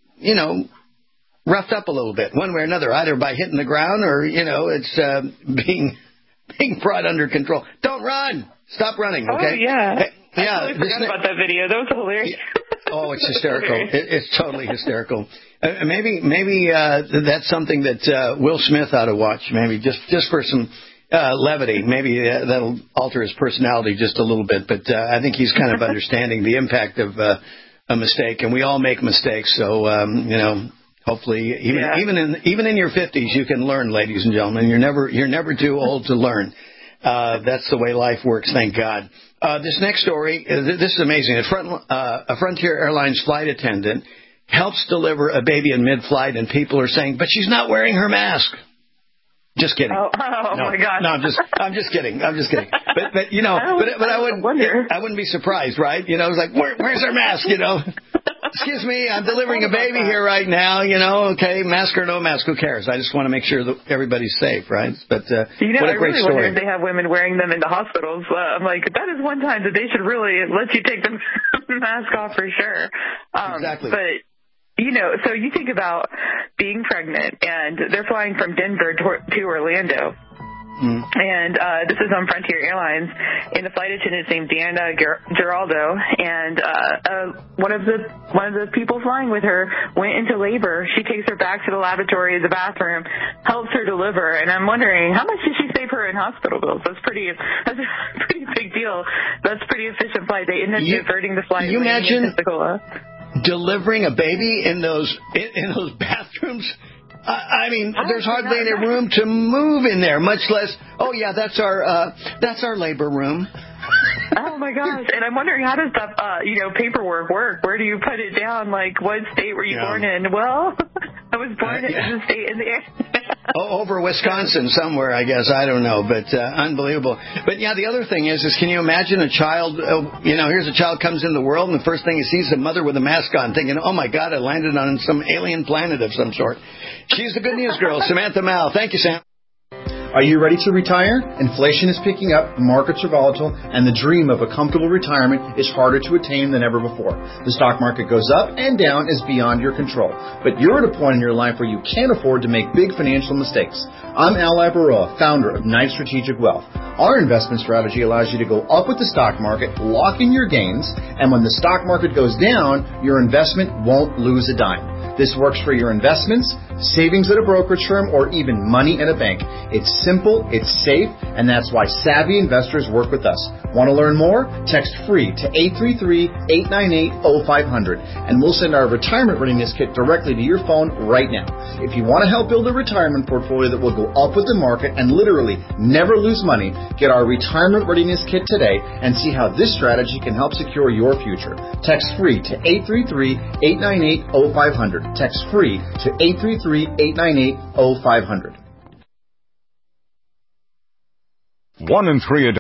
Speaker 15: roughed up a little bit one way or another, either by hitting the ground or, it's being brought under control. Don't run. Stop running. Okay.
Speaker 7: Oh, yeah.
Speaker 15: Yeah.
Speaker 7: I totally forgot about that video. That was hilarious.
Speaker 15: Oh, it's hysterical. It's totally hysterical. Maybe that's something that Will Smith ought to watch. Maybe just for some levity. Maybe that'll alter his personality just a little bit. But I think he's kind of understanding the impact of a mistake, and we all make mistakes. So hopefully, even in your 50s, you can learn, ladies and gentlemen. You're never too old to learn. That's the way life works. Thank God. This next story, this is amazing. A Frontier Airlines flight attendant helps deliver a baby in mid-flight, and people are saying, but she's not wearing her mask. Just kidding.
Speaker 7: Oh my God.
Speaker 15: No, I'm just kidding. But I wouldn't be surprised, right? It's like, where's her mask? Excuse me, I'm delivering a baby here right now. Okay, mask or no mask, who cares? I just want to make sure that everybody's safe, right? But what a great story.
Speaker 7: I really wonder if they have women wearing them into hospitals. I'm like, that is one time that they should really let you take the mask off for sure.
Speaker 15: Exactly.
Speaker 7: But so you think about being pregnant, and they're flying from Denver to Orlando. Mm. And this is on Frontier Airlines, and the flight attendant's named Deanna Giraldo, and one of the people flying with her went into labor. She takes her back to the lavatory, the bathroom, helps her deliver, and I'm wondering, how much did she save her in hospital bills? That's a pretty big deal. That's a pretty efficient flight. They ended up diverting the flight.
Speaker 15: You imagine delivering a baby in those bathrooms? I mean, there's hardly any room to move in there, much less, that's our labor room.
Speaker 7: Oh my gosh. And I'm wondering, how does that, paperwork work? Where do you put it down? Like, what state were you born in? Well, I was born in the state in the area.
Speaker 15: Over Wisconsin somewhere, I guess. I don't know, but unbelievable. But the other thing is can you imagine a child, here's a child comes in the world, and the first thing he sees is a mother with a mask on, thinking, oh my God, I landed on some alien planet of some sort. She's the good news girl, Samantha Mal. Thank you, Sam.
Speaker 8: Are you ready to retire? Inflation is picking up, markets are volatile, and the dream of a comfortable retirement is harder to attain than ever before. The stock market goes up and down is beyond your control. But you're at a point in your life where you can't afford to make big financial mistakes. I'm Al Ibaroa, founder of Knight Strategic Wealth. Our investment strategy allows you to go up with the stock market, lock in your gains, and when the stock market goes down, your investment won't lose a dime. This works for your investments, savings at a brokerage firm, or even money in a bank. It's simple, it's safe, and that's why savvy investors work with us. Want to learn more? Text FREE to 833-898-0500, and we'll send our retirement readiness kit directly to your phone right now. If you want to help build a retirement portfolio that will go up with the market and literally never lose money, get our retirement readiness kit today and see how this strategy can help secure your future. Text FREE to 833-898-0500. Text FREE to 833-898-0500.
Speaker 9: 1 in 3